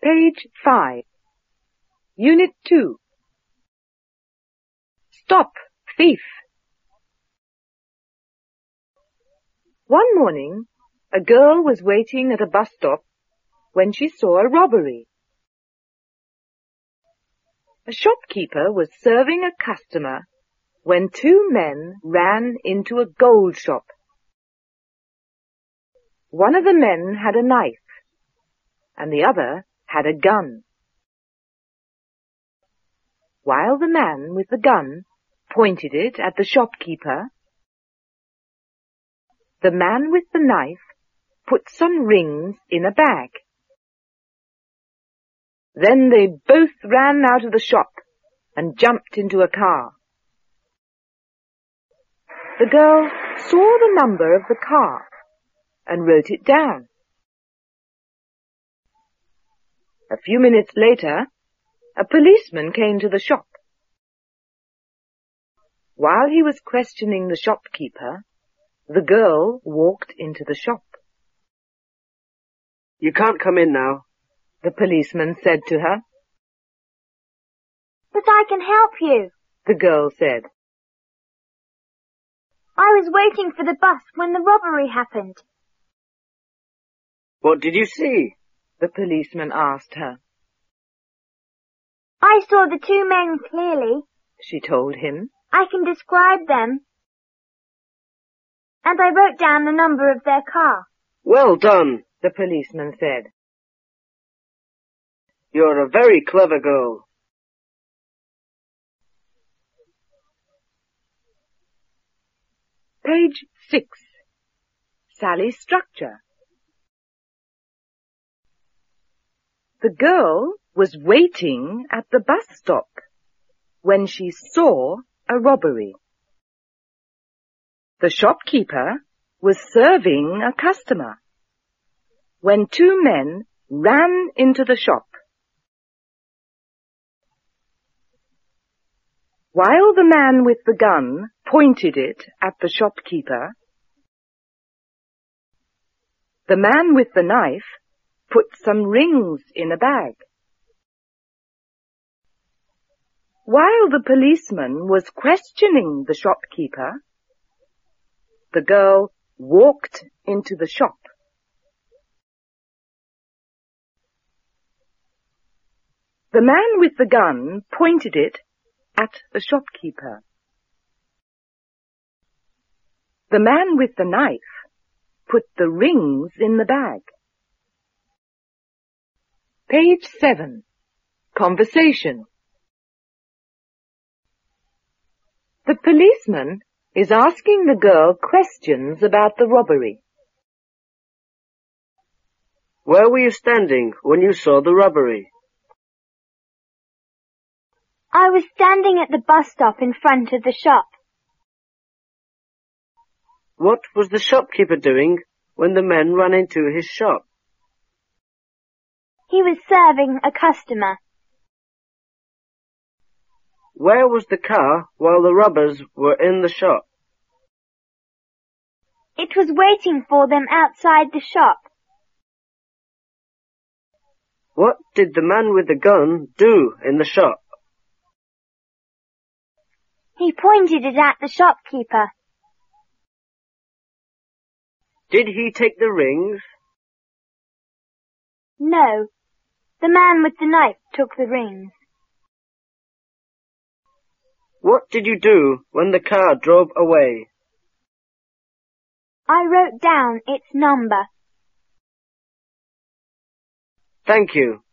Page 5. Unit 2. Stop, thief! One morning, a girl was waiting at a bus stop when she saw a robbery. A shopkeeper was serving a customer when two men ran into a gold shop. One of the men had a knife, and the other had a gun. While the man with the gun pointed it at the shopkeeper, the man with the knife put some rings in a bag. Then they both ran out of the shop and jumped into a car. The girl saw the number of the car and wrote it down. A few minutes later, a policeman came to the shop. While he was questioning the shopkeeper, the girl walked into the shop. "You can't come in now," the policeman said to her. "But I can help you," the girl said. "I was waiting for the bus when the robbery happened." "What did you see?" the policeman asked her. "I saw the two men clearly," she told him. "I can describe them. And I wrote down the number of their car." "Well done," the policeman said. "You're a very clever girl." Page 6. Sally's structure. The girl was waiting at the bus stop when she saw a robbery. The shopkeeper was serving a customer when two men ran into the shop. While the man with the gun pointed it at the shopkeeper, the man with the knife put some rings in a bag. While the policeman was questioning the shopkeeper, the girl walked into the shop. The man with the gun pointed it at the shopkeeper. The man with the knife put the rings in the bag. Page 7. Conversation. The policeman is asking the girl questions about the robbery. "Where were you standing when you saw the robbery?" "I was standing at the bus stop in front of the shop." "What was the shopkeeper doing when the men ran into his shop?" "He was serving a customer." "Where was the car while the robbers were in the shop?" "It was waiting for them outside the shop." "What did the man with the gun do in the shop?" "He pointed it at the shopkeeper." "Did he take the rings?" "No. The man with the knife took the rings." "What did you do when the car drove away?" "I wrote down its number." Thank you.